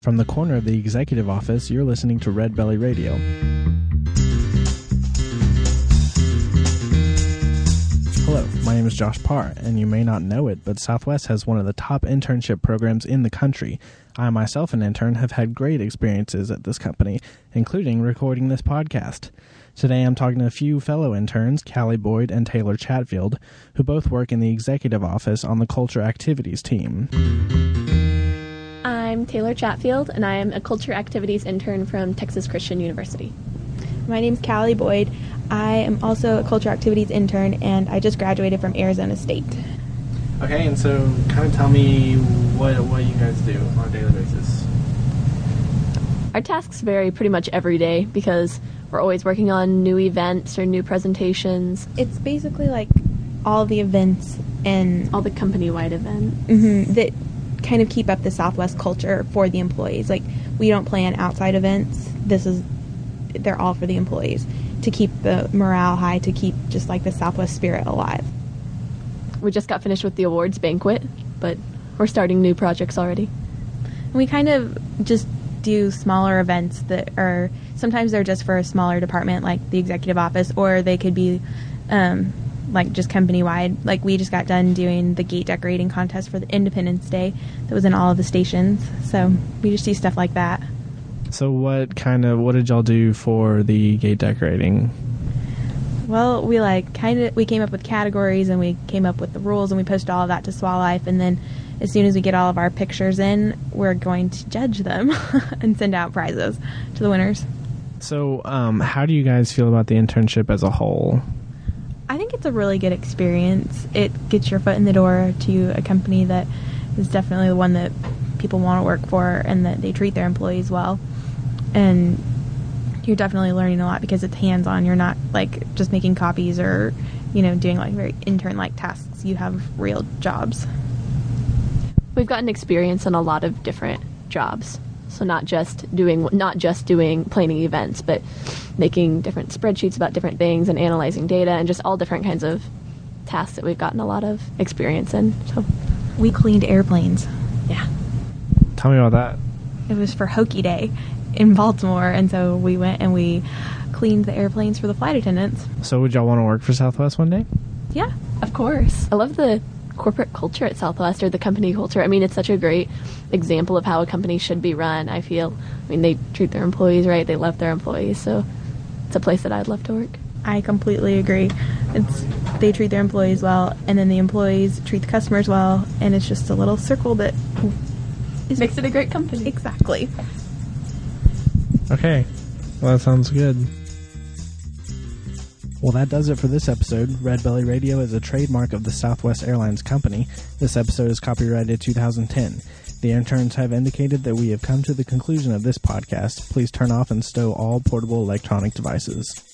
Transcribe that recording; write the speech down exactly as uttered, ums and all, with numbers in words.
From the corner of the executive office, you're listening to Red Belly Radio. Hello, my name is Josh Parr, and you may not know it, but Southwest has one of the top internship programs in the country. I myself, an intern, have had great experiences at this company, including recording this podcast. Today I'm talking to a few fellow interns, Callie Boyd and Taylor Chatfield, who both work in the executive office on the culture activities team. I'm Taylor Chatfield, and I am a culture activities intern from Texas Christian University. My name's Callie Boyd. I am also a culture activities intern, and I just graduated from Arizona State. Okay, and so kind of tell me what what you guys do on a daily basis. Our tasks vary pretty much every day because we're always working on new events or new presentations. It's basically like all the events and all the company-wide events mm-hmm, that kind of keep up the Southwest culture for the employees. Like, we don't plan outside events. This is, they're all for the employees to keep the morale high, to keep just like the Southwest spirit alive. We just got finished with the awards banquet, but we're starting new projects already. We kind of just do smaller events that are, sometimes they're just for a smaller department like the executive office, or they could be um, like just company-wide. Like, we just got done doing the gate decorating contest for the Independence Day that was in all of the stations. So we just do stuff like that. So what kind of, what did y'all do for the gate decorating? Well, we like kind of, we came up with categories and we came up with the rules and we posted all of that to Swall Life, and then as soon as we get all of our pictures in, we're going to judge them and send out prizes to the winners. So um, how do you guys feel about the internship as a whole? I think it's a really good experience. It gets your foot in the door to a company that is definitely the one that people want to work for and that they treat their employees well. And you're definitely learning a lot because it's hands-on. You're not like just making copies or, you know, doing like very intern-like tasks. You have real jobs. We've gotten experience in a lot of different jobs. So not just doing not just doing planning events, but making different spreadsheets about different things and analyzing data and just all different kinds of tasks that we've gotten a lot of experience in. So we cleaned airplanes. Yeah. Tell me about that. It was for Hokie Day in Baltimore, and so we went and we cleaned the airplanes for the flight attendants. So would y'all want to work for Southwest one day? Yeah. Of course. I love the corporate culture at Southwest, or the company culture. I mean, it's such a great example of how a company should be run, I feel. I mean, they treat their employees right, they love their employees, so it's a place that I'd love to work. I completely agree. It's they treat their employees well, and then the employees treat the customers well, and it's just a little circle that is, makes it a great company. Exactly. Okay. Well, that sounds good. Well, that does it for this episode. Red Belly Radio is a trademark of the Southwest Airlines Company. This episode is copyrighted two thousand ten. The interns have indicated that we have come to the conclusion of this podcast. Please turn off and stow all portable electronic devices.